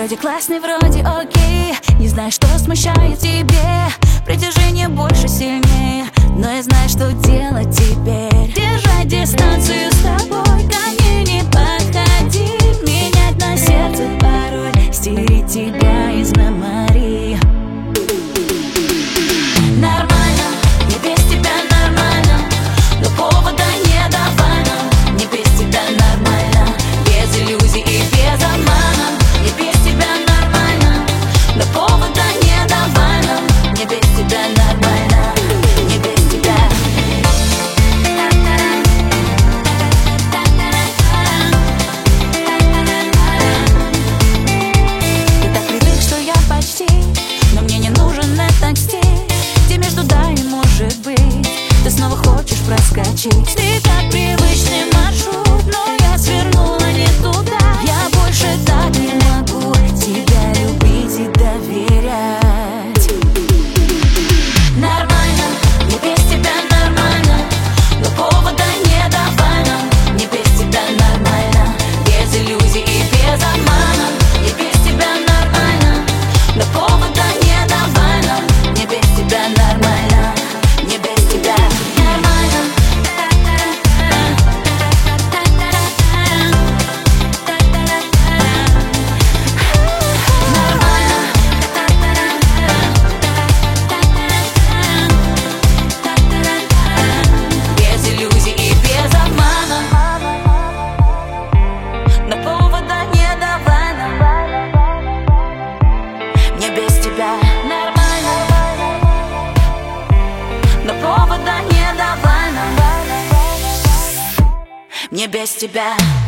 вроде классный, вроде окей. Не знаю, что смущает тебе. Притяжение больше, сильнее. Но я знаю, что делать теперь. Держать дистанцию с тобой, ко мне не подходи. Менять на сердце пароль, стереть тебя из мемории. Нормально, не без тебя нормально. Но повода не давай нам. Не без тебя нормально, без иллюзий и без обмана. Не без тебя нормально, но повода не давай нам. Не без тебя нормально, не без тебя. Ты так привык, что я почти, но мне не нужен этот стиль. Где между да и может быть ты снова хочешь проскочить. Ты как привычный маршрут, но я свернула не туда. Я больше так не могу тебя любить и доверять. Нормально, не без тебя нормально. Но повода не давай нам. Не без тебя нормально, без иллюзий и без обмана. Не без тебя нормально, но повода не давай нам. Не без тебя нормально, не без тебя нормально. Без иллюзий и без обмана. Но повода не давай нам. Не без тебя нормально. Но повода не давай нам. Не без тебя.